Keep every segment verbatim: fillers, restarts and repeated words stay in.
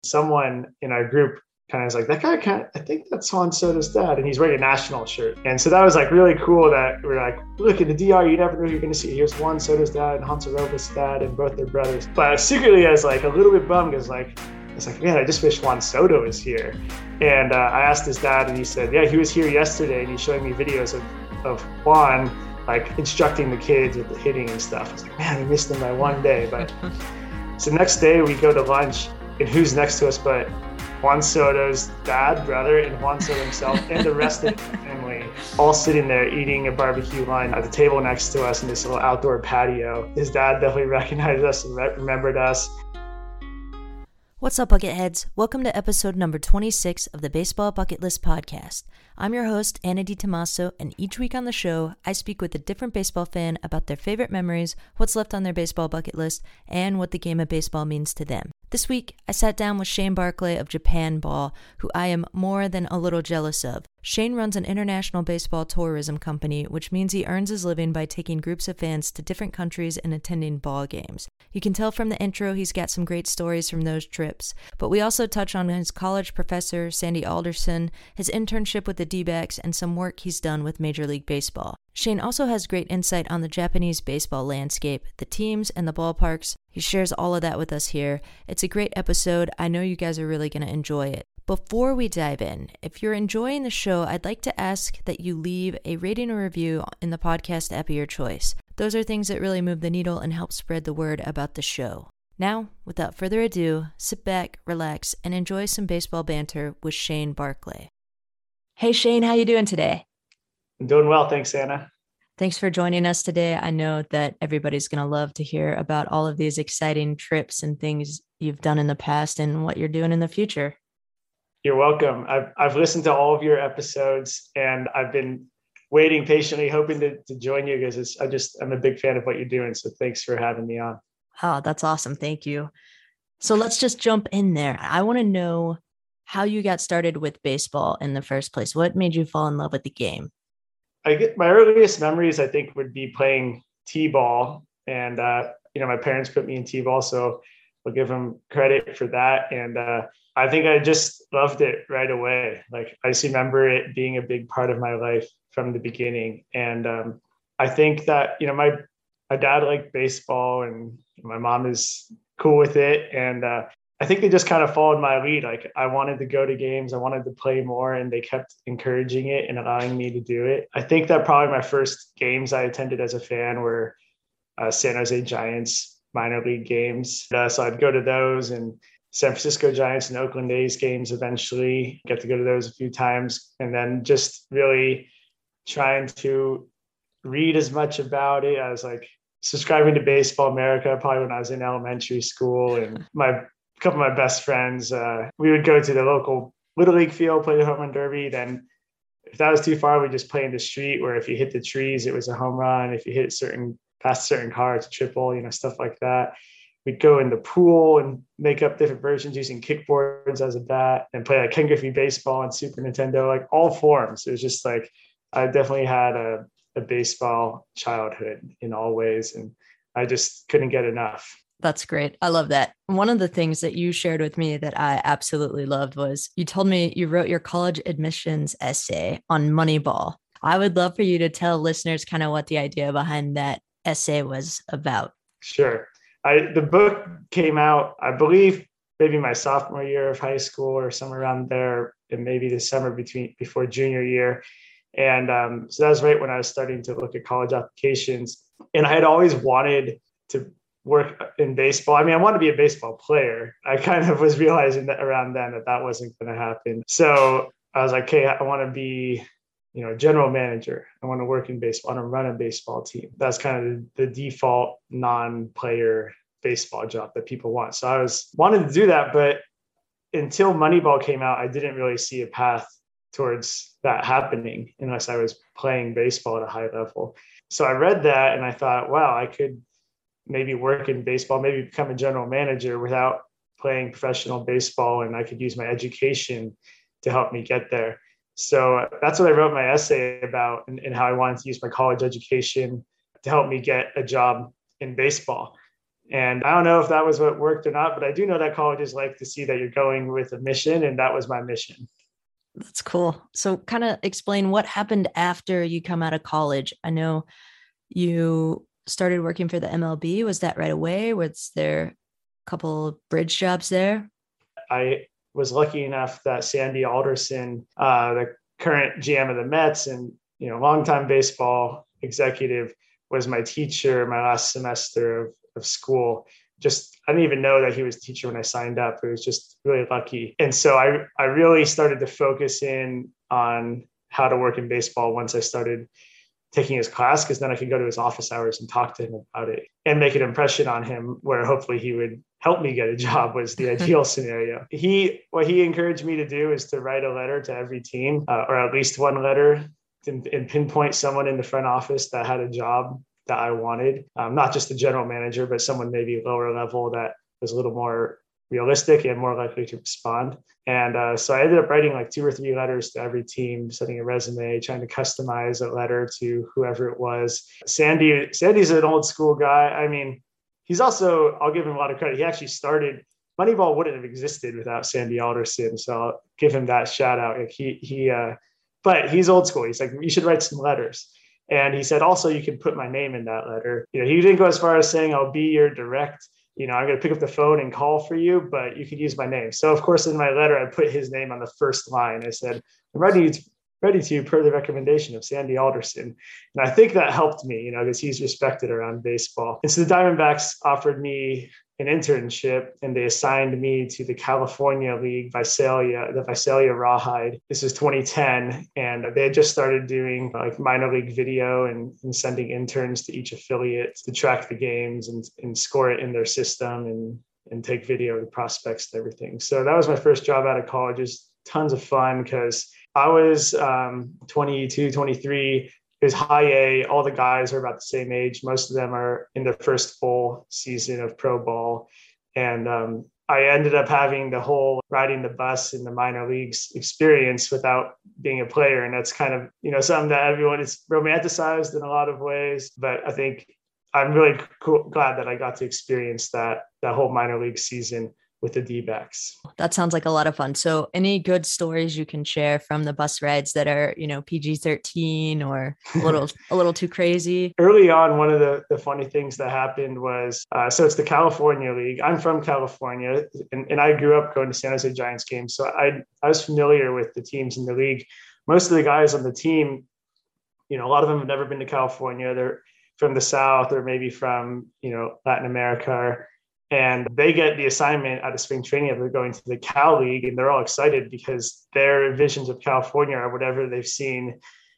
Someone in our group kind of was like, that guy kind of, I think that's Juan Soto's dad. And he's wearing a national shirt. And so that was like really cool that we're like, look in the D R, you never know who you're going to see. Here's Juan Soto's dad and Hansel Robles' dad and both their brothers. But secretly I was like a little bit bummed because like, I was like, man, I just wish Juan Soto was here. And uh, I asked his dad and he said, yeah, he was here yesterday and he's showing me videos of, of Juan like instructing the kids with the hitting and stuff. I was like, man, we missed him by one day. But so next day we go to lunch and who's next to us but Juan Soto's dad, brother, and Juan Soto himself, and the rest of the family, all sitting there eating a barbecue line at the table next to us in this little outdoor patio. His dad definitely recognized us and re- remembered us. What's up, Bucketheads? Welcome to episode number twenty-six of the Baseball Bucket List podcast. I'm your host, Anna DiTomaso, and each week on the show, I speak with a different baseball fan about their favorite memories, what's left on their baseball bucket list, and what the game of baseball means to them. This week, I sat down with Shane Barclay of Japan Ball, who I am more than a little jealous of. Shane runs an international baseball tourism company, which means he earns his living by taking groups of fans to different countries and attending ball games. You can tell from the intro he's got some great stories from those trips, but we also touch on his college professor, Sandy Alderson, his internship with the D-backs, and some work he's done with Major League Baseball. Shane also has great insight on the Japanese baseball landscape, the teams, and the ballparks. He shares all of that with us here. It's a great episode. I know you guys are really going to enjoy it. Before we dive in, if you're enjoying the show, I'd like to ask that you leave a rating or review in the podcast app of your choice. Those are things that really move the needle and help spread the word about the show. Now, without further ado, sit back, relax, and enjoy some baseball banter with Shane Barclay. Hey Shane, how you doing today? I'm doing well, thanks, Anna. Thanks for joining us today. I know that everybody's going to love to hear about all of these exciting trips and things you've done in the past and what you're doing in the future. You're welcome. I've I've listened to all of your episodes and I've been waiting patiently, hoping to, to join you because it's, I just, I'm a big fan of what you're doing. So thanks for having me on. Oh, that's awesome. Thank you. So let's just jump in there. I want to know how you got started with baseball in the first place. What made you fall in love with the game? I get my earliest memories, I think, would be playing T-ball. And, uh, you know, my parents put me in T-ball, so I'll give them credit for that. And uh, I think I just loved it right away. Like, I just remember it being a big part of my life from the beginning. And um, I think that, you know, my, my dad liked baseball and my mom is cool with it. And uh, I think they just kind of followed my lead. Like, I wanted to go to games, I wanted to play more, and they kept encouraging it and allowing me to do it. I think that probably my first games I attended as a fan were uh, San Jose Giants minor league games. Uh, so I'd go to those, and San Francisco Giants and Oakland A's games eventually. Get to go to those a few times, and then just really trying to read as much about it. I was like subscribing to Baseball America probably when I was in elementary school, and my a couple of my best friends, uh, we would go to the local Little League field, play the home run derby. Then if that was too far, we'd just play in the street where if you hit the trees, it was a home run. If you hit certain, past certain car, it's a triple, you know, stuff like that. We'd go in the pool and make up different versions using kickboards as a bat and play like Ken Griffey Baseball and Super Nintendo, like all forms. It was just like, I definitely had a, a baseball childhood in all ways. And I just couldn't get enough. That's great. I love that. One of the things that you shared with me that I absolutely loved was you told me you wrote your college admissions essay on Moneyball. I would love for you to tell listeners kind of what the idea behind that essay was about. Sure. I, the book came out, I believe, maybe my sophomore year of high school or somewhere around there, and maybe the summer between before junior year. And um, so that was right when I was starting to look at college applications. And I had always wanted to work in baseball. I mean, I wanted to be a baseball player. I kind of was realizing that around then that that wasn't going to happen. So I was like, okay, I want to be, you know, general manager. I want to work in baseball. I want to run a baseball team. That's kind of the, the default non-player baseball job that people want. So I was wanted to do that, but until Moneyball came out, I didn't really see a path towards that happening unless I was playing baseball at a high level. So I read that and I thought, wow, I could maybe work in baseball, maybe become a general manager without playing professional baseball. And I could use my education to help me get there. So that's what I wrote my essay about, and, and how I wanted to use my college education to help me get a job in baseball. And I don't know if that was what worked or not, but I do know that colleges like to see that you're going with a mission, and that was my mission. That's cool. So kind of explain what happened after you come out of college. I know you started working for the M L B. Was that right away? Was there a couple of bridge jobs there? I was lucky enough that Sandy Alderson, uh, the current G M of the Mets and, you know, longtime baseball executive, was my teacher my last semester of, of school. Just, I didn't even know that he was a teacher when I signed up. It was just really lucky. And so I, I really started to focus in on how to work in baseball once I started taking his class, because then I could go to his office hours and talk to him about it and make an impression on him where hopefully he would help me get a job was the ideal scenario. He, what he encouraged me to do is to write a letter to every team, uh, or at least one letter, and, and pinpoint someone in the front office that had a job that I wanted, um, not just the general manager, but someone maybe lower level that was a little more realistic and more likely to respond. And uh, so I ended up writing like two or three letters to every team, sending a resume, trying to customize a letter to whoever it was. Sandy, Sandy's an old school guy. I mean, he's also, I'll give him a lot of credit. He actually started, Moneyball wouldn't have existed without Sandy Alderson. So I'll give him that shout out. Like he, he, uh, but he's old school. He's like, you should write some letters. And he said, also, you can put my name in that letter. You know, he didn't go as far as saying, I'll be your direct, you know, I'm going to pick up the phone and call for you, but you could use my name. So of course, in my letter, I put his name on the first line. I said, I'm ready to, ready to per the recommendation of Sandy Alderson. And I think that helped me, you know, because he's respected around baseball. And so the Diamondbacks offered me an internship, and they assigned me to the California League Visalia, the Visalia Rawhide. This is twenty ten, and they had just started doing like minor league video and, and sending interns to each affiliate to track the games and, and score it in their system and, and take video of the prospects and everything. So that was my first job out of college. It was tons of fun because I was um, twenty-two, twenty-three. It was high A. All the guys are about the same age. Most of them are in their first full season of pro ball. And um, I ended up having the whole riding the bus in the minor leagues experience without being a player. And that's kind of, you know, something that everyone is romanticized in a lot of ways. But I think I'm really cool, glad that I got to experience that, that whole minor league season with the D-backs. That sounds like a lot of fun. So any good stories you can share from the bus rides that are, you know, P G thirteen or a little, a little too crazy? Early on, one of the, the funny things that happened was, uh, so it's the California League. I'm from California, and, and I grew up going to San Jose Giants games. So I, I was familiar with the teams in the league. Most of the guys on the team, you know, a lot of them have never been to California. They're from the South or maybe from, you know, Latin America. And they get the assignment out of spring training of they're going to the Cal League, and they're all excited because their visions of California are whatever they've seen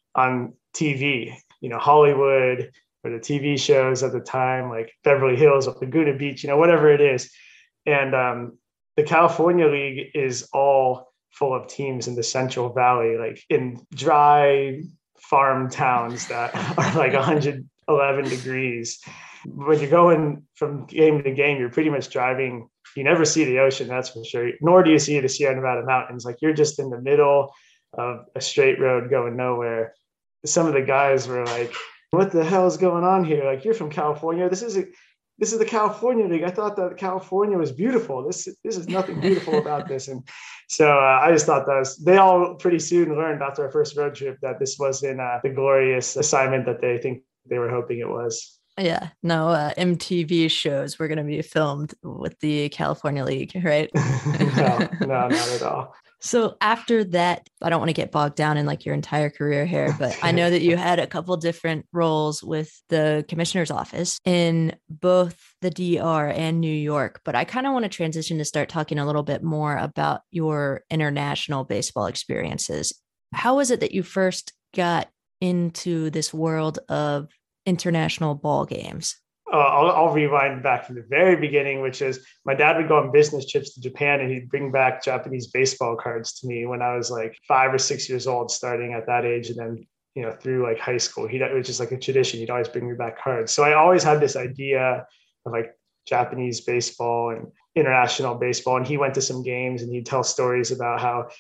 on T V, you know, Hollywood or the T V shows at the time, like Beverly Hills or Laguna Beach, you know, whatever it is. And um, the California League is all full of teams in the Central Valley, like in dry farm towns that are like one hundred eleven degrees. When you're going from game to game, you're pretty much driving. You never see the ocean, that's for sure. Nor do you see the Sierra Nevada mountains. Like you're just in the middle of a straight road going nowhere. Some of the guys were like, what the hell is going on here? Like, you're from California. This is a, this is the California League. I thought that California was beautiful. This, this is nothing beautiful about this. And so uh, I just thought that was, they all pretty soon learned after our first road trip that this wasn't uh, the glorious assignment that they think they were hoping it was. Yeah, no, uh, M T V shows were going to be filmed with the California League, right? no, no, not at all. So after that, I don't want to get bogged down in like your entire career here, but I know that you had a couple different roles with the commissioner's office in both the D R and New York. But I kind of want to transition to start talking a little bit more about your international baseball experiences. How was it that you first got into this world of international ball games? Uh, I'll, I'll rewind back from the very beginning, which is my dad would go on business trips to Japan and he'd bring back Japanese baseball cards to me when I was like five or six years old, starting at that age. And then, you know, through like high school, he it was just like a tradition. He'd always bring me back cards. So I always had this idea of like Japanese baseball and international baseball. And he went to some games and he'd tell stories about how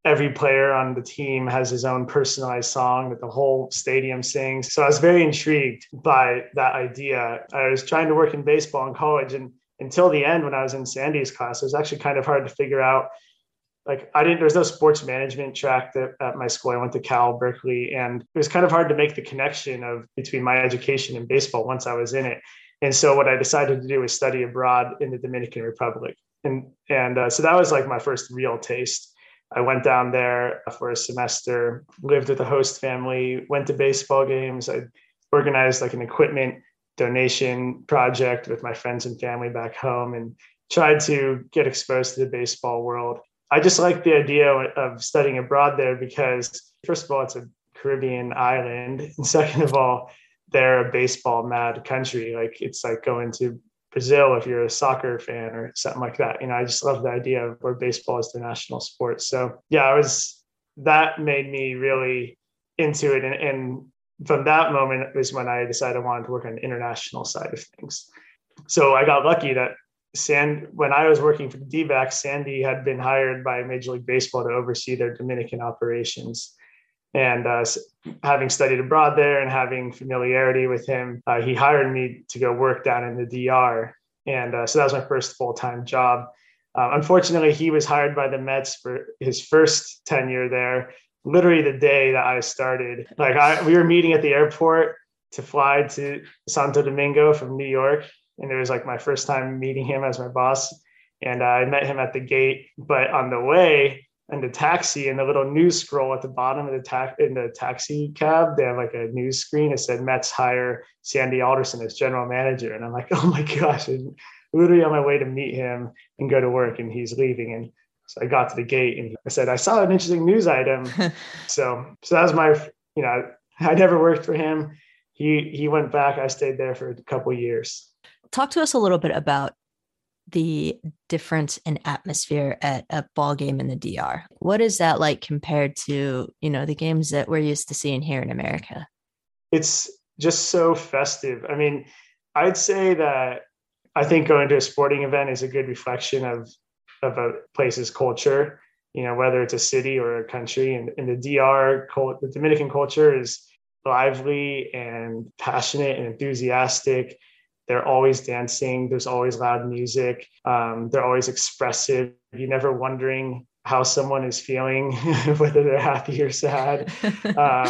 every player on the team has his own personalized song that the whole stadium sings. So I was very intrigued by that idea. I was trying to work in baseball in college, and until the end, when I was in Sandy's class, it was actually kind of hard to figure out. Like I didn't, there's no sports management track that at my school. I went to Cal Berkeley, and it was kind of hard to make the connection of between my education and baseball once I was in it. And so what I decided to do was study abroad in the Dominican Republic. And, and uh, so that was like my first real taste. I went down there for a semester, lived with a host family, went to baseball games. I organized like an equipment donation project with my friends and family back home and tried to get exposed to the baseball world. I just like the idea of studying abroad there because, first of all, it's a Caribbean island. And second of all, they're a baseball mad country. Like it's like going to Brazil if you're a soccer fan or something like that. You know, I just love the idea of where baseball is the national sport. So yeah, I was, that made me really into it. And, and from that moment was when I decided I wanted to work on the international side of things. So I got lucky that Sand, when I was working for the D-backs, Sandy had been hired by Major League Baseball to oversee their Dominican operations. And uh, having studied abroad there and having familiarity with him, uh, he hired me to go work down in the D R. And uh, so that was my first full-time job. Uh, unfortunately, he was hired by the Mets for his first tenure there, literally the day that I started. Like I, we were meeting at the airport to fly to Santo Domingo from New York. And it was like my first time meeting him as my boss. And uh, I met him at the gate, but on the way in the taxi, in the little news scroll at the bottom of the ta- in the taxi cab, they have like a news screen. It said Mets hire Sandy Alderson as general manager. And I'm like, oh my gosh, I'm literally on my way to meet him and go to work, and he's leaving. And so I got to the gate and I said, I saw an interesting news item. so, so that was my, you know, I never worked for him. He, he went back. I stayed there for a couple of years. Talk to us a little bit about the difference in atmosphere at a ball game in the D R. What is that like compared to, you know, the games that we're used to seeing here in America? It's just so festive. I mean, I'd say that I think going to a sporting event is a good reflection of, of a place's culture, you know, whether it's a city or a country. And in the D R, the Dominican culture is lively and passionate and enthusiastic. They're always dancing. There's always loud music. Um, they're always expressive. You're never wondering how someone is feeling, whether they're happy or sad, um,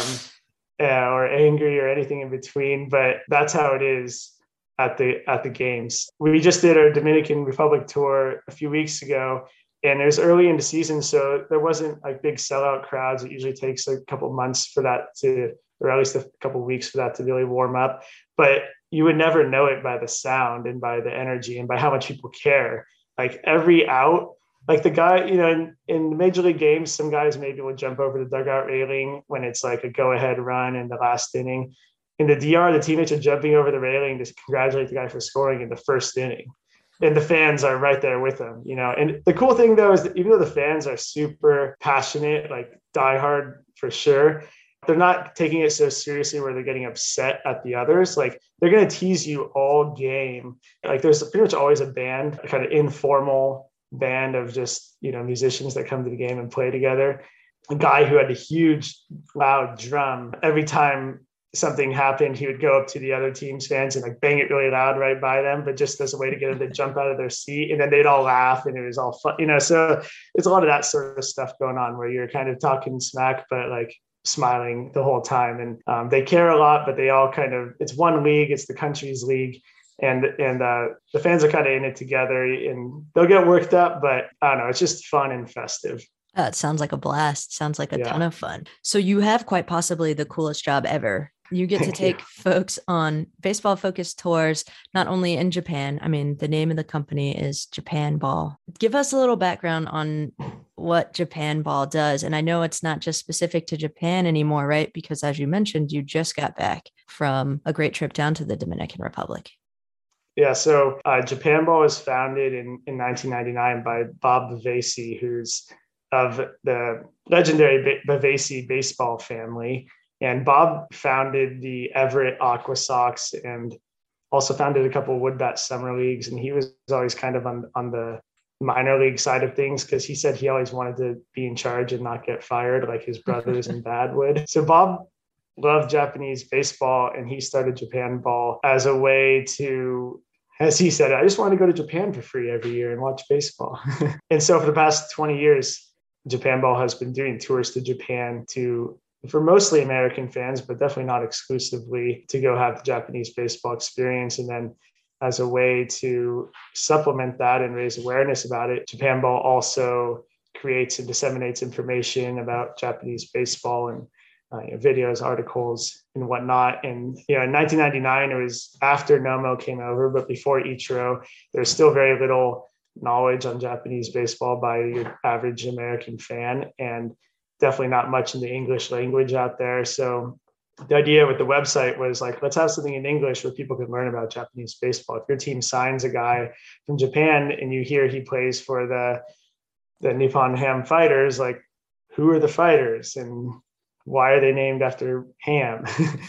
uh, or angry or anything in between. But that's how it is at the at the games. We just did our Dominican Republic tour a few weeks ago, and it was early in the season, so there wasn't like big sellout crowds. It usually takes a couple months for that to, or at least a couple of weeks for that to really warm up. But you would never know it by the sound and by the energy and by how much people care. Like every out, like the guy, you know, in, in major league games, some guys maybe will jump over the dugout railing when it's like a go-ahead run in the last inning. In the D R, the teammates are jumping over the railing to congratulate the guy for scoring in the first inning. And the fans are right there with them, you know. And the cool thing, though, is that even though the fans are super passionate, like diehard for sure, they're not taking it so seriously where they're getting upset at the others. Like they're going to tease you all game. Like there's pretty much always a band, a kind of informal band of just, you know, musicians that come to the game and play together. A guy who had a huge loud drum. Every time something happened, he would go up to the other team's fans and like bang it really loud right by them, but just as a way to get them to jump out of their seat. And then they'd all laugh and it was all fun, you know, so it's a lot of that sort of stuff going on where you're kind of talking smack, but like smiling the whole time. And um, they care a lot, but they all kind of, it's one league, it's the country's league. And, and uh, the fans are kind of in it together and they'll get worked up, but I don't know, it's just fun and festive. Oh, it sounds like a blast. Sounds like a Yeah. ton of fun. So you have quite possibly the coolest job ever. You get Thank to take you. folks on baseball focused tours, not only in Japan. I mean, the name of the company is Japan Ball. Give us a little background on what Japan Ball does. And I know it's not just specific to Japan anymore, right? Because as you mentioned, you just got back from a great trip down to the Dominican Republic. Yeah, so uh, Japan Ball was founded in, in nineteen ninety-nine by Bob Bavasi, who's of the legendary Bavasi baseball family. And Bob founded the Everett Aqua Sox and also founded a couple of Woodbat summer leagues. And he was always kind of on, on the minor league side of things, because he said he always wanted to be in charge and not get fired like his brothers and dad would. So Bob loved Japanese baseball, and he started Japan Ball as a way to, as he said, I just want to go to Japan for free every year and watch baseball. And so for the past twenty years, Japan Ball has been doing tours to Japan to, for mostly American fans, but definitely not exclusively, to go have the Japanese baseball experience. And then as a way to supplement that and raise awareness about it, Japan Ball also creates and disseminates information about Japanese baseball and uh, you know, videos, articles, and whatnot. And you know, in nineteen ninety-nine, it was after Nomo came over, but before Ichiro, there was still very little knowledge on Japanese baseball by your average American fan, and definitely not much in the English language out there. So the idea with the website was like, let's have something in English where people can learn about Japanese baseball. If your team signs a guy from Japan and you hear he plays for the the Nippon Ham Fighters, like, who are the fighters and why are they named after ham?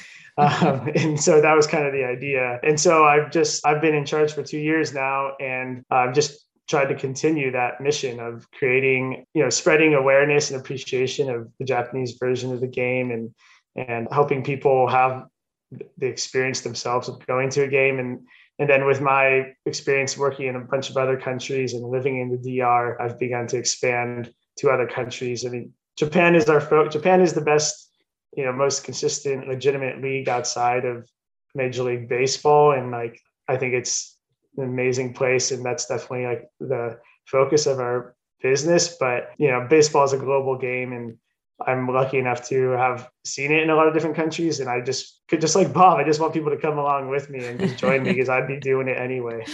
um, and so that was kind of the idea. And so I've just I've been in charge for two years now, and I've just tried to continue that mission of creating, you know, spreading awareness and appreciation of the Japanese version of the game, and and helping people have the experience themselves of going to a game. And and then with my experience working in a bunch of other countries and living in the D R, I've begun to expand to other countries. I mean, Japan is our fo- Japan is the best, you know, most consistent, legitimate league outside of Major League Baseball. And like, I think it's an amazing place, and that's definitely like the focus of our business. But, you know, baseball is a global game, and I'm lucky enough to have seen it in a lot of different countries. And I just could, just like Bob, I just want people to come along with me and just join me, because I'd be doing it anyway.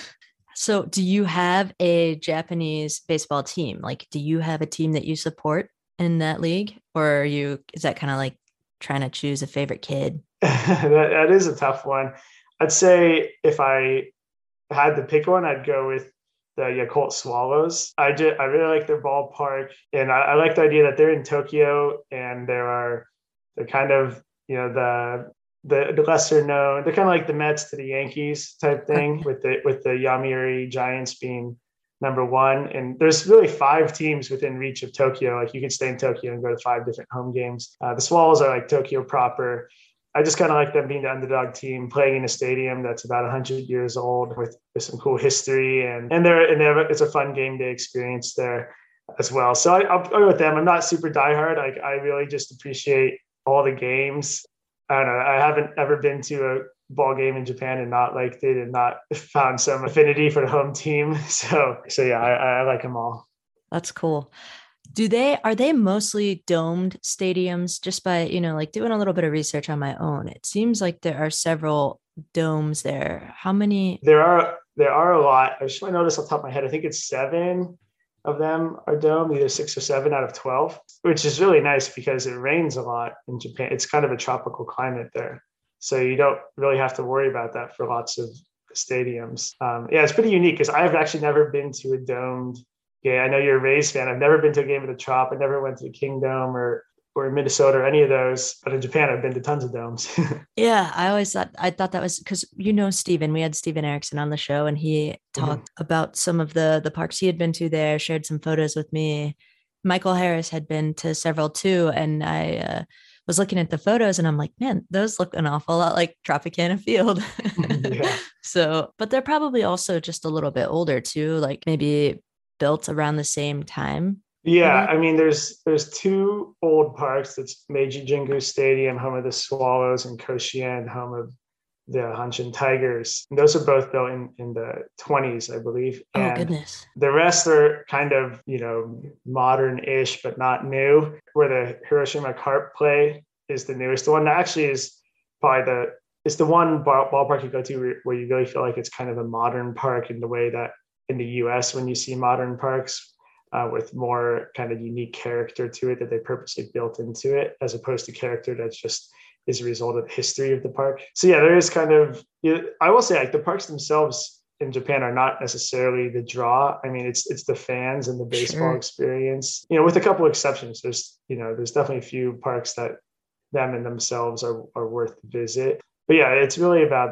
So do you have a Japanese baseball team? Like, do you have a team that you support in that league? Or are you, is that kind of like trying to choose a favorite kid? that, that is a tough one. I'd say if I had to pick one, I'd go with the Yakult Swallows. I just, I really like their ballpark, and I, I like the idea that they're in Tokyo, and there are, they're kind of, you know, the the, the lesser known, they're kind of like the Mets to the Yankees type thing, with the with the Yomiuri Giants being number one. And there's really five teams within reach of Tokyo. Like, you can stay in Tokyo and go to five different home games. Uh, the Swallows are like Tokyo proper. I just kind of like them being the underdog team, playing in a stadium that's about one hundred years old with, with some cool history. And and they're, and they're, it's a fun game day experience there as well. So I, I'll go with them. I'm not super diehard. Like, I really just appreciate all the games. I don't know. I haven't ever been to a ball game in Japan and not liked it and not found some affinity for the home team. So, so yeah, I, I like them all. That's cool. Do they, are they mostly domed stadiums? Just by, you know, like doing a little bit of research on my own, it seems like there are several domes there. How many? There are, there are a lot. I just want to notice off the top of my head, I think it's seven of them are domed, either six or seven out of twelve, which is really nice because it rains a lot in Japan. It's kind of a tropical climate there. So you don't really have to worry about that for lots of stadiums. Um, yeah, it's pretty unique because I've actually never been to a domed game. I know you're a Rays fan. I've never been to a game at the Trop. I never went to the Kingdome or or Minnesota or any of those. But in Japan, I've been to tons of domes. Yeah, I always thought, I thought that was because, you know, Steven, we had Steven Erickson on the show, and he talked mm-hmm. about some of the, the parks he had been to there, shared some photos with me. Michael Harris had been to several too. And I uh, was looking at the photos and I'm like, man, those look an awful lot like Tropicana Field. Yeah. So, but they're probably also just a little bit older too, like maybe built around the same time. Yeah, I mean, there's there's two old parks. It's Meiji Jingu Stadium, home of the Swallows, and Koshien, home of the Hanshin Tigers. And those are both built in, in the twenties, I believe. Oh, and goodness. The rest are kind of, you know, modern-ish, but not new. Where the Hiroshima Carp play is the newest one. That actually is probably the, it's the one ball, ballpark you go to where you really feel like it's kind of a modern park in the way that in the U S, when you see modern parks, Uh, with more kind of unique character to it that they purposely built into it, as opposed to character that's just is a result of the history of the park. So yeah, there is kind of, you know, I will say, like, the parks themselves in Japan are not necessarily the draw. I mean, it's it's the fans and the baseball sure. experience, you know, with a couple of exceptions. There's, you know, there's definitely a few parks that them and themselves are, are worth the visit. But yeah, it's really about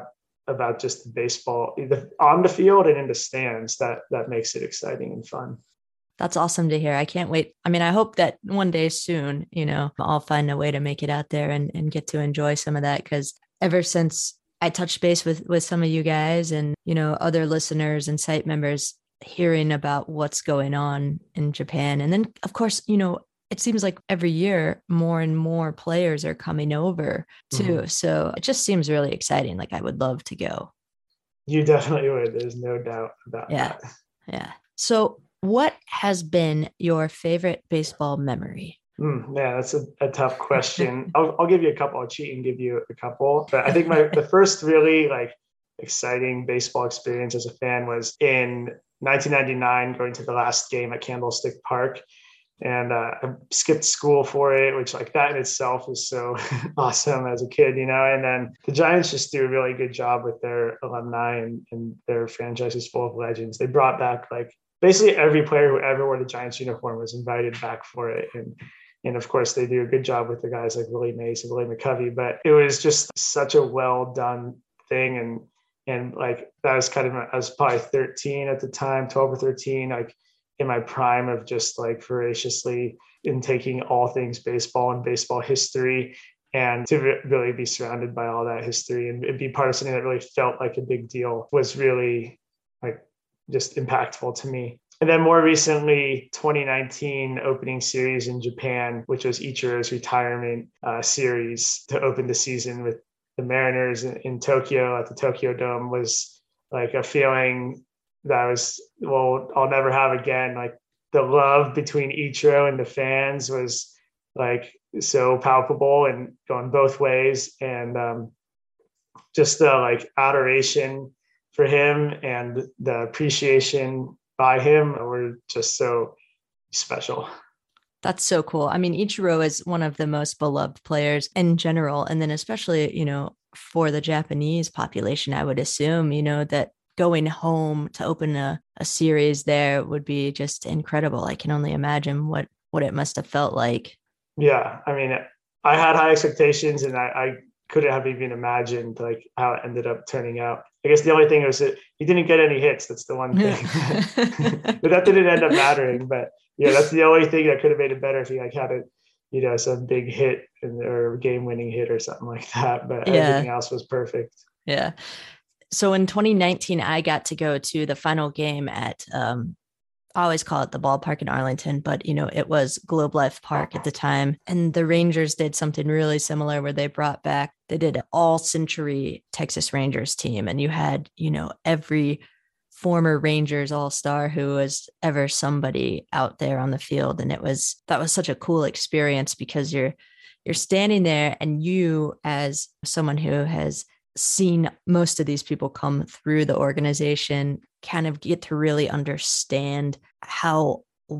about just the baseball either on the field and in the stands that that makes it exciting and fun. That's awesome to hear. I can't wait. I mean, I hope that one day soon, you know, I'll find a way to make it out there and, and get to enjoy some of that. Because ever since I touched base with, with some of you guys and, you know, other listeners and site members, hearing about what's going on in Japan. And then, of course, you know, it seems like every year more and more players are coming over too. Mm-hmm. So it just seems really exciting. Like I would love to go. You definitely would. There's no doubt about yeah. that. Yeah. So what has been your favorite baseball memory? Mm, yeah, that's a, a tough question. I'll, I'll give you a couple. I'll cheat and give you a couple. But I think my the first really like exciting baseball experience as a fan was in nineteen ninety-nine, going to the last game at Candlestick Park. And uh, I skipped school for it, which like that in itself was so awesome as a kid, you know. And then the Giants just do a really good job with their alumni and, and their franchise is full of legends. They brought back like basically every player who ever wore the Giants uniform was invited back for it. And and of course, they do a good job with the guys like Willie Mays and Willie McCovey. But it was just such a well done thing. And and like that was kind of, I was probably thirteen at the time, twelve or thirteen, like in my prime of just like voraciously in taking all things baseball and baseball history. And to re- really be surrounded by all that history and be part of something that really felt like a big deal was really like just impactful to me. And then more recently, twenty nineteen opening series in Japan, which was Ichiro's retirement uh, series to open the season with the Mariners in, in Tokyo at the Tokyo Dome, was like a feeling that was, well, I'll never have again. Like the love between Ichiro and the fans was like so palpable and going both ways. And um, just the like adoration for him and the appreciation by him were just so special. That's so cool. I mean, Ichiro is one of the most beloved players in general. And then especially, you know, for the Japanese population, I would assume, you know, that going home to open a, a series there would be just incredible. I can only imagine what, what it must have felt like. Yeah. I mean, I had high expectations and I, I couldn't have even imagined like how it ended up turning out. I guess the only thing was that he didn't get any hits. That's the one thing. But that didn't end up mattering. But yeah, that's the only thing that could have made it better if he like had a, you know, some big hit in, or game-winning hit or something like that. But yeah. Everything else was perfect. Yeah. So in twenty nineteen, I got to go to the final game at, um, I always call it the ballpark in Arlington, but, you know, it was Globe Life Park at the time. And the Rangers did something really similar where they brought back, they did an all century Texas Rangers team. And you had, you know, every former Rangers all-star who was ever somebody out there on the field. And it was, that was such a cool experience because you're, you're standing there and you, as someone who has seen most of these people come through the organization, kind of get to really understand how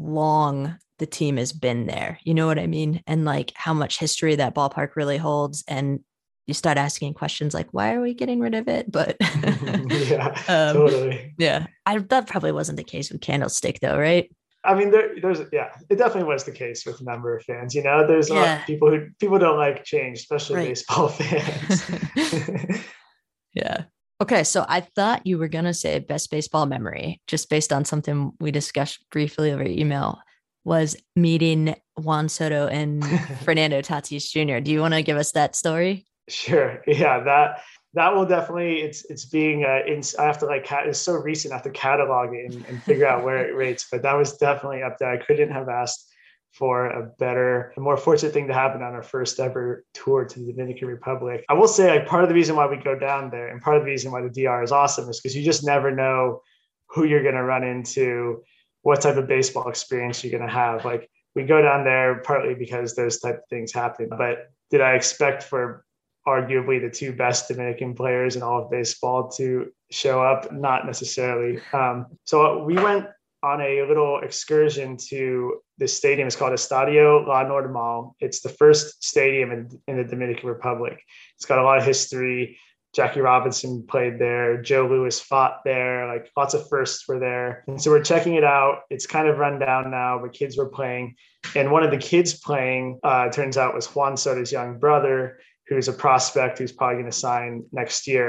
long the team has been there. You know what I mean? And like how much history that ballpark really holds. And you start asking questions like, why are we getting rid of it? But yeah, um, totally. Yeah. I, that probably wasn't the case with Candlestick though, right? I mean, there, there's, yeah, it definitely was the case with a number of fans. You know, there's a yeah. lot of people who people don't like change, especially right. baseball fans. Yeah. Okay. So I thought you were going to say best baseball memory, just based on something we discussed briefly over email, was meeting Juan Soto and Fernando Tatis Junior Do you want to give us that story? Sure. Yeah, that that will definitely, it's it's being, uh, in, I have to like, it's so recent, I have to catalog it and, and figure out where it rates, but that was definitely up there. I couldn't have asked for a better, a more fortunate thing to happen on our first ever tour to the Dominican Republic. I will say like part of the reason why we go down there and part of the reason why the D R is awesome is because you just never know who you're going to run into, what type of baseball experience you're going to have. Like we go down there partly because those type of things happen, but did I expect for arguably the two best Dominican players in all of baseball to show up? Not necessarily. Um, so we went on a little excursion to the stadium. It's called Estadio La Normal. It's the first stadium in, in the Dominican Republic. It's got a lot of history. Jackie Robinson played there. Joe Louis fought there. Like lots of firsts were there. And so we're checking it out. It's kind of run down now, but kids were playing. And one of the kids playing, uh, turns out was Juan Soto's young brother, who's a prospect who's probably going to sign next year.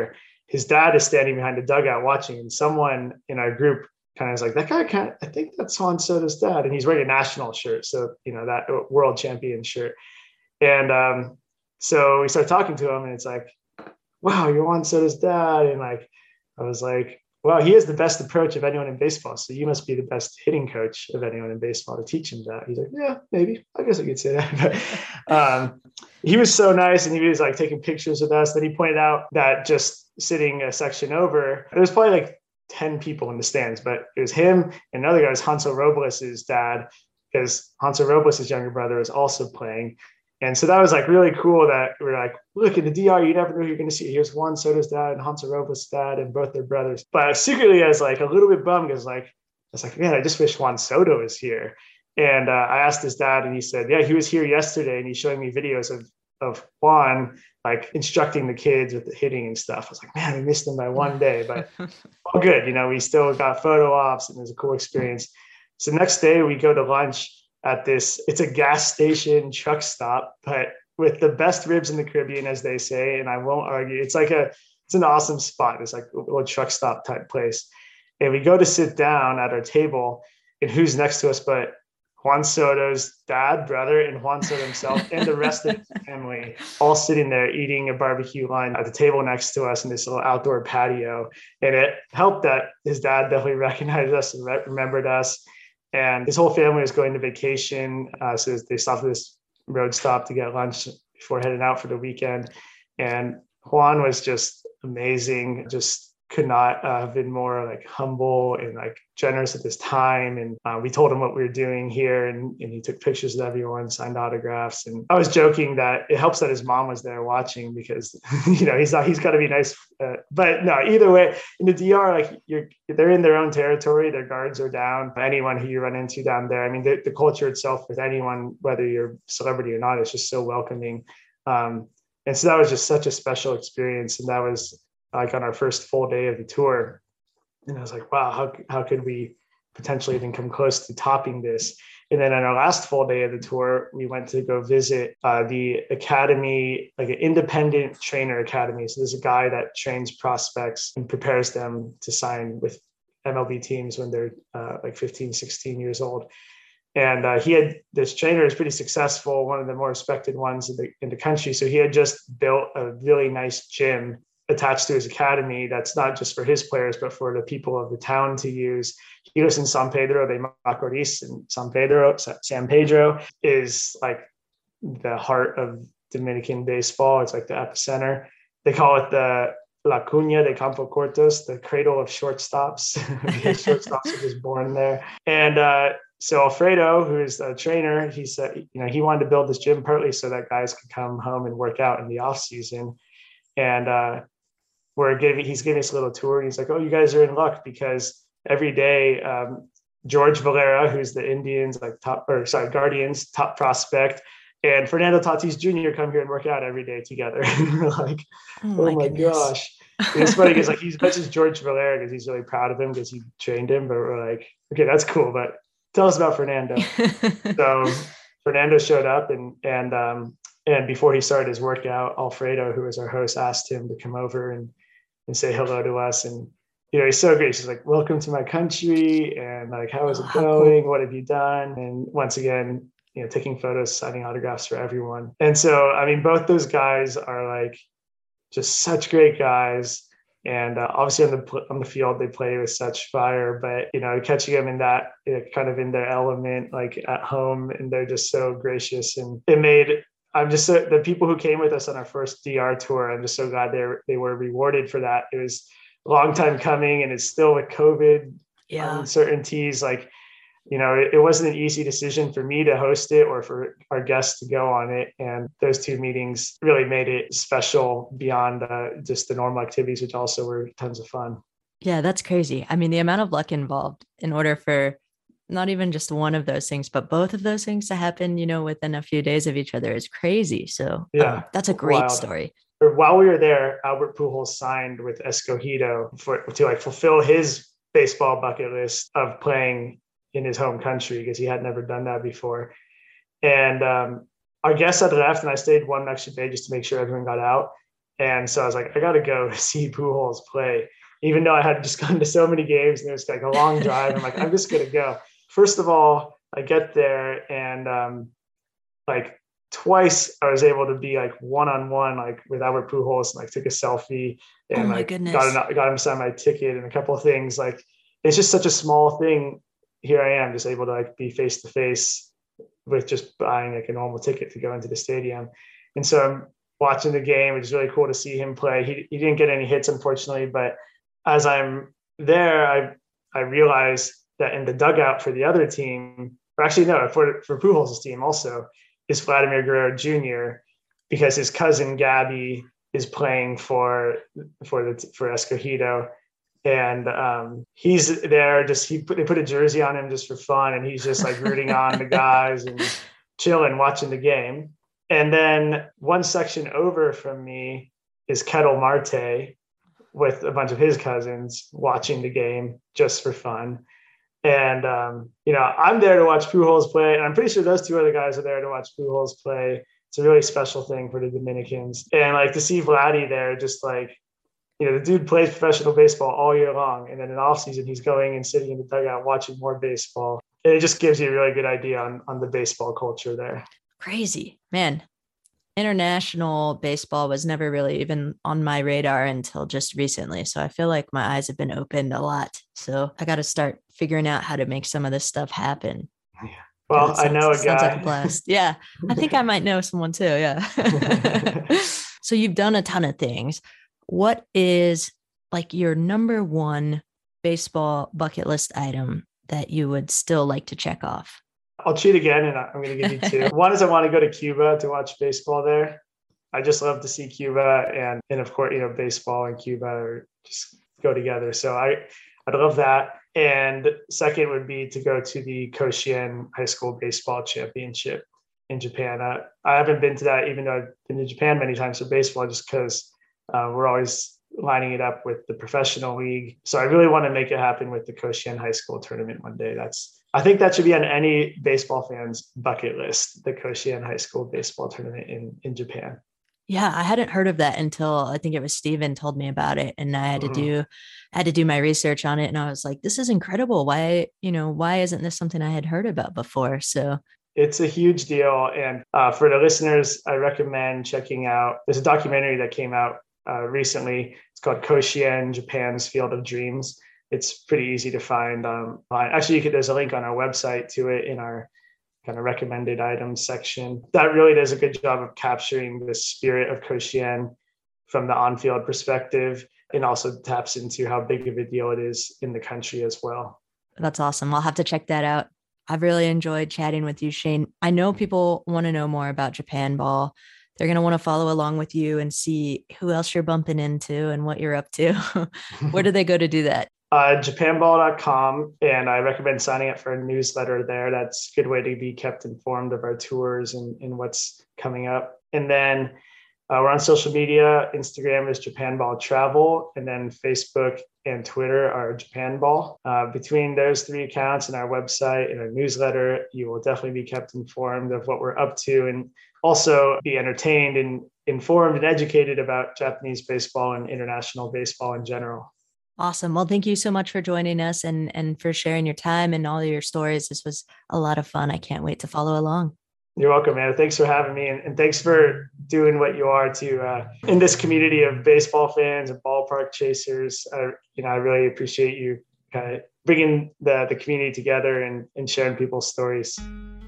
his dad is standing behind the dugout watching, and someone in our group kind of is like, that guy can't, I think that's Juan Soto's dad. And he's wearing a national shirt. So, you know, that world champion shirt. And um, so we started talking to him, and it's like, wow, you're Juan Soto's dad. And like, I was like, wow, he has the best approach of anyone in baseball. So you must be the best hitting coach of anyone in baseball to teach him that. He's like, yeah, maybe. I guess I could say that. But um, he was so nice, and he was like taking pictures with us. Then he pointed out that just sitting a section over, there was probably like ten people in the stands, but it was him and another guy was Hansel Robles' dad, because Hansel Robles' younger brother is also playing. And so that was like really cool that we we're like, look, in the D R, you never know who you're going to see. Here's Juan Soto's dad and Hansel Robles' dad and both their brothers. But secretly, I was like a little bit bummed because like, I was like, man, I just wish Juan Soto was here. And uh, I asked his dad, and he said, yeah, he was here yesterday, and he's showing me videos of of Juan like instructing the kids with the hitting and stuff. I was like, man, we missed him by one day, but all good. You know, we still got photo ops, and it was a cool experience. So next day we go to lunch at this, it's a gas station truck stop, but with the best ribs in the Caribbean, as they say. And I won't argue. It's like a, it's an awesome spot. It's like a little truck stop type place. And we go to sit down at our table, and who's next to us but Juan Soto's dad, brother, and Juan Soto himself, and the rest of his family, all sitting there eating a barbecue line at the table next to us in this little outdoor patio. And it helped that his dad definitely recognized us and re- remembered us. And his whole family was going to vacation. Uh, so they stopped at this road stop to get lunch before heading out for the weekend. And Juan was just amazing, just could not uh, have been more like humble and like generous at this time. And uh, we told him what we were doing here, and, and he took pictures of everyone, signed autographs. And I was joking that it helps that his mom was there watching, because, you know, he's not, he's got to be nice. Uh, but no, either way, in the D R, like you're, they're in their own territory. Their guards are down. Anyone who you run into down there, I mean, the, the culture itself with anyone, whether you're a celebrity or not, is just so welcoming. Um, and so that was just such a special experience. And that was like on our first full day of the tour. And I was like, wow, how, how could we potentially even come close to topping this? And then on our last full day of the tour, we went to go visit uh, the academy, like an independent trainer academy. So there's a guy that trains prospects and prepares them to sign with M L B teams when they're uh, like fifteen, sixteen years old. And uh, he had, this trainer is pretty successful, one of the more respected ones in the, in the country. So he had just built a really nice gym attached to his academy that's not just for his players, but for the people of the town to use. He lives in San Pedro de Macorís, and San Pedro, San Pedro is like the heart of Dominican baseball. It's like the epicenter. They call it the La Cuna de Campo Cortos, the cradle of shortstops. Shortstops are just born there. And uh, so Alfredo, who is a trainer, he said, you know, he wanted to build this gym partly so that guys could come home and work out in the off season. And uh, we're giving, he's giving us a little tour. And he's like, oh, you guys are in luck, because every day, um, George Valera, who's the Indians, like top, or sorry, Guardians top prospect, and Fernando Tatis Junior come here and work out every day together. And we're like, oh my, oh my gosh. And it's funny because like he mentions George Valera because he's really proud of him because he trained him, but we're like, okay, that's cool, but tell us about Fernando. So Fernando showed up, and, and, um, and before he started his workout, Alfredo, who was our host, asked him to come over and, and say hello to us. And, you know, he's so great. He's like, welcome to my country. And like, how is it oh, going? Cool. What have you done? And once again, you know, taking photos, signing autographs for everyone. And so, I mean, both those guys are like just such great guys. And uh, obviously on the on the field, they play with such fire, but, you know, catching them in that, you know, kind of in their element, like at home, and they're just so gracious. And it made, I'm just so, the people who came with us on our first D R tour, I'm just so glad they were, they were rewarded for that. It was a long time coming, and it's still with COVID yeah. uncertainties. Like, you know, it, it wasn't an easy decision for me to host it or for our guests to go on it. And those two meetings really made it special beyond uh, just the normal activities, which also were tons of fun. Yeah, that's crazy. I mean, the amount of luck involved in order for not even just one of those things, but both of those things to happen, you know, within a few days of each other is crazy. So yeah, um, that's a great wild. story. While we were there, Albert Pujols signed with Escogido for, to like fulfill his baseball bucket list of playing in his home country, because he had never done that before. And um, our guests had left, and I stayed one extra day just to make sure everyone got out. And so I was like, I got to go see Pujols play, even though I had just gone to so many games and it was like a long drive. I'm like, I'm just going to go. First of all, I get there and um, like twice I was able to be like one-on-one, like with Albert Pujols, and like took a selfie and oh my like goodness. got, an, got him to sign my ticket and a couple of things. Like, it's just such a small thing. Here I am just able to like be face to face with just buying like a normal ticket to go into the stadium. And so I'm watching the game. It was really cool to see him play. He, he didn't get any hits, unfortunately, but as I'm there, I I realized that in the dugout for the other team, or actually no, for for Pujols' team also, is Vladimir Guerrero Junior, because his cousin Gabby is playing for for the for Escogido, and um, he's there. Just he put they put a jersey on him just for fun, and he's just like rooting on the guys and chilling, watching the game. And then one section over from me is Ketel Marte with a bunch of his cousins watching the game just for fun. And, um, you know, I'm there to watch Pujols play. And I'm pretty sure those two other guys are there to watch Pujols play. It's a really special thing for the Dominicans. And like to see Vladdy there, just like, you know, the dude plays professional baseball all year long. And then in off season, he's going and sitting in the dugout watching more baseball. And it just gives you a really good idea on, on the baseball culture there. Crazy, man. International baseball was never really even on my radar until just recently. So I feel like my eyes have been opened a lot. So I got to start figuring out how to make some of this stuff happen. Yeah. Well, sounds, I know a guy. Sounds like a blast. Yeah. I think I might know someone too. Yeah. So you've done a ton of things. What is like your number one baseball bucket list item that you would still like to check off? I'll cheat again, and I'm going to give you two. One is I want to go to Cuba to watch baseball there. I just love to see Cuba, and and of course, you know, baseball and Cuba are just go together. So I I'd love that. And second would be to go to the Koshien High School Baseball Championship in Japan. Uh, I haven't been to that, even though I've been to Japan many times for baseball, just because uh, we're always lining it up with the professional league. So I really want to make it happen with the Koshien High School tournament one day. That's I think that should be on any baseball fan's bucket list, the Koshien High School baseball tournament in, in Japan. Yeah, I hadn't heard of that until I think it was Steven told me about it. And I had mm-hmm. to do I had to do my research on it. And I was like, this is incredible. Why, you know, why isn't this something I had heard about before? So it's a huge deal. And uh, for the listeners, I recommend checking out, there's a documentary that came out uh, recently. It's called Koshien, Japan's Field of Dreams. It's pretty easy to find. Um, actually, you could, there's a link on our website to it in our kind of recommended items section. That really does a good job of capturing the spirit of Koshien from the on-field perspective, and also taps into how big of a deal it is in the country as well. That's awesome. I'll have to check that out. I've really enjoyed chatting with you, Shane. I know people want to know more about Japan Ball. They're going to want to follow along with you and see who else you're bumping into and what you're up to. Where do they go to do that? Uh, japan ball dot com, and I recommend signing up for a newsletter there. That's a good way to be kept informed of our tours and, and what's coming up. And then uh, we're on social media. Instagram is Japan Ball Travel, and then Facebook and Twitter are Japan Ball. Uh, between those three accounts and our website and our newsletter, you will definitely be kept informed of what we're up to, and also be entertained and informed and educated about Japanese baseball and international baseball in general. Awesome. Well, thank you so much for joining us and, and for sharing your time and all of your stories. This was a lot of fun. I can't wait to follow along. You're welcome, man. Thanks for having me. And, and thanks for doing what you are to uh, in this community of baseball fans and ballpark chasers. I, you know, I really appreciate you kind of bringing the, the community together and, and sharing people's stories.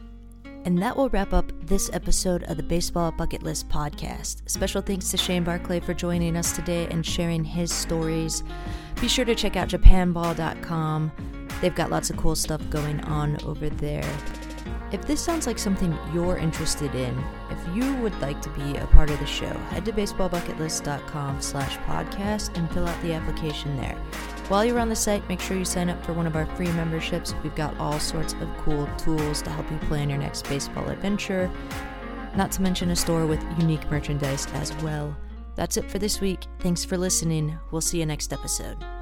And that will wrap up this episode of the Baseball Bucket List podcast. Special thanks to Shane Barclay for joining us today and sharing his stories. Be sure to check out japan ball dot com. They've got lots of cool stuff going on over there. If this sounds like something you're interested in, if you would like to be a part of the show, head to baseball bucket list dot com slash podcast and fill out the application there. While you're on the site, make sure you sign up for one of our free memberships. We've got all sorts of cool tools to help you plan your next baseball adventure, not to mention a store with unique merchandise as well. That's it for this week. Thanks for listening. We'll see you next episode.